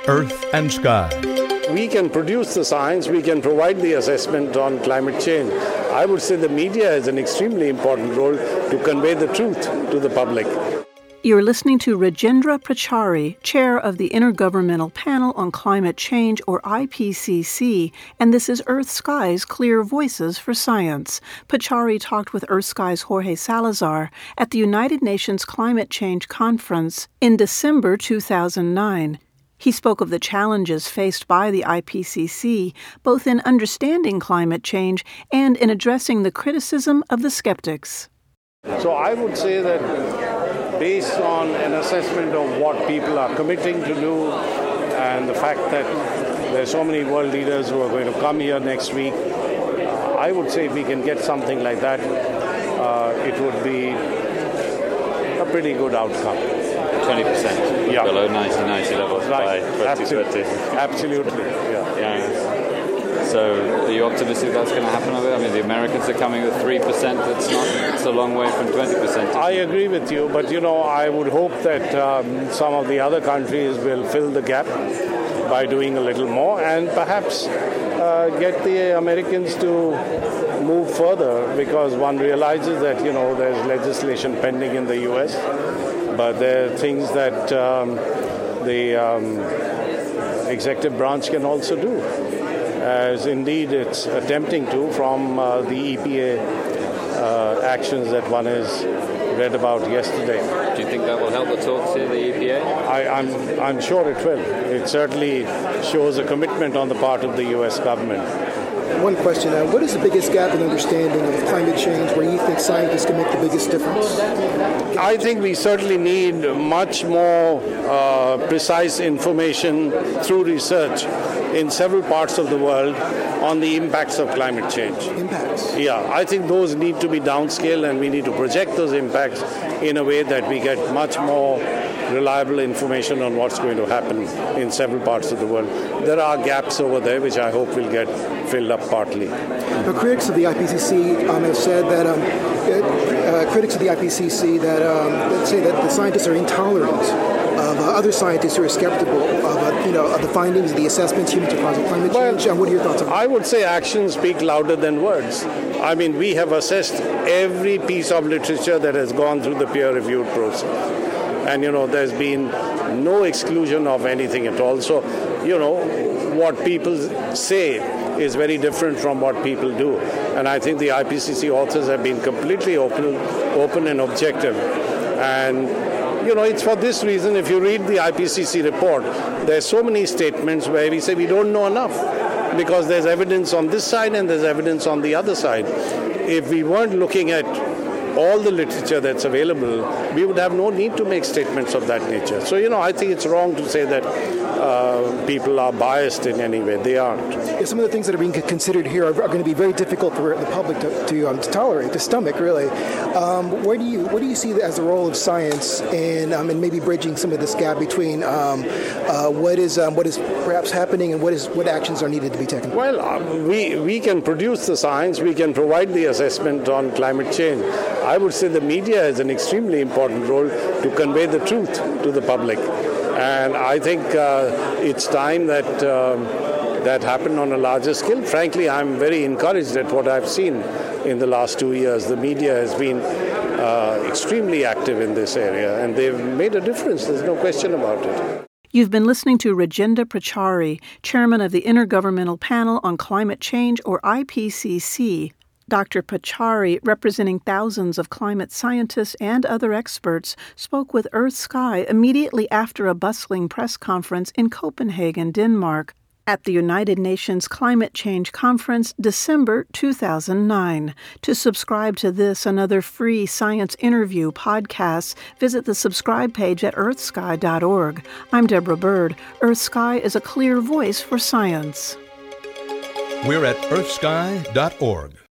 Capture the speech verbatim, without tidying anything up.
Earth and Sky. We can produce the science, we can provide the assessment on climate change. I would say the media has an extremely important role to convey the truth to the public. You're listening to Rajendra Pachauri, chair of the Intergovernmental Panel on Climate Change, or I P C C, and this is Earth Sky's Clear Voices for Science. Pachauri talked with Earth Sky's Jorge Salazar at the United Nations Climate Change Conference in December two thousand nine. He spoke of the challenges faced by the I P C C, both in understanding climate change and in addressing the criticism of the skeptics. So I would say that based on an assessment of what people are committing to do and the fact that there are so many world leaders who are going to come here next week, uh, I would say if we can get something like that, uh, it would be a pretty good outcome. twenty percent yeah. below nineteen ninety levels right. by twenty thirty. Absolutely, yeah. yeah. So are you optimistic that's going to happen? I mean, the Americans are coming with three percent. That's not, it's a long way from twenty percent. I agree with you, but, you know, I would hope that um, some of the other countries will fill the gap by doing a little more and perhaps uh, get the Americans to move further, because one realizes that, you know, there's legislation pending in the U S, but there are things that um, the um, executive branch can also do, as indeed it's attempting to from uh, the E P A uh, actions that one has read about yesterday. Do you think that will help the talks in the E P A? I, I'm, I'm sure it will. It certainly shows a commitment on the part of the U S government. One question, uh, what is the biggest gap in understanding of climate change where you think scientists can make the biggest difference? I think we certainly need much more uh, precise information through research in several parts of the world on the impacts of climate change. Impacts? Yeah, I think those need to be downscaled, and we need to project those impacts in a way that we get much more reliable information on what's going to happen in several parts of the world. There are gaps over there which I hope will get filled up partly. Now, critics of the I P C C um, have said that um, uh, critics of the I P C C that um, say that the scientists are intolerant of uh, other scientists who are skeptical of uh, you know of the findings, the assessments, humans are causing climate change. Well, and what are your thoughts on that? I would say actions speak louder than words. I mean, we have assessed every piece of literature that has gone through the peer-reviewed process. And, you know, there's been no exclusion of anything at all. So, you know, what people say is very different from what people do. And I think the I P C C authors have been completely open, open and objective. And, you know, it's for this reason, if you read the I P C C report, there's so many statements where we say we don't know enough because there's evidence on this side and there's evidence on the other side. If we weren't looking at all the literature that's available, we would have no need to make statements of that nature. So, you know, I think it's wrong to say that uh, people are biased in any way. They aren't. Yeah, some of the things that are being considered here are, are going to be very difficult for the public to to, um, to tolerate, to stomach, really. Um, where do you what do you see as the role of science in um, in maybe bridging some of this gap between um, uh, what is um, what is perhaps happening and what is what actions are needed to be taken? Well, uh, we we can produce the science, we can provide the assessment on climate change. I would say the media has an extremely important role to convey the truth to the public. And I think uh, it's time that um, that happened on a larger scale. Frankly, I'm very encouraged at what I've seen in the last two years. The media has been uh, extremely active in this area, and they've made a difference. There's no question about it. You've been listening to Rajendra Pachauri, chairman of the Intergovernmental Panel on Climate Change, or I P C C. Doctor Pachauri, representing thousands of climate scientists and other experts, spoke with Earth Sky immediately after a bustling press conference in Copenhagen, Denmark, at the United Nations Climate Change Conference, December two thousand nine. To subscribe to this and other free science interview podcasts, visit the subscribe page at earth sky dot org. I'm Deborah Bird. Earth Sky is a clear voice for science. We're at earth sky dot org.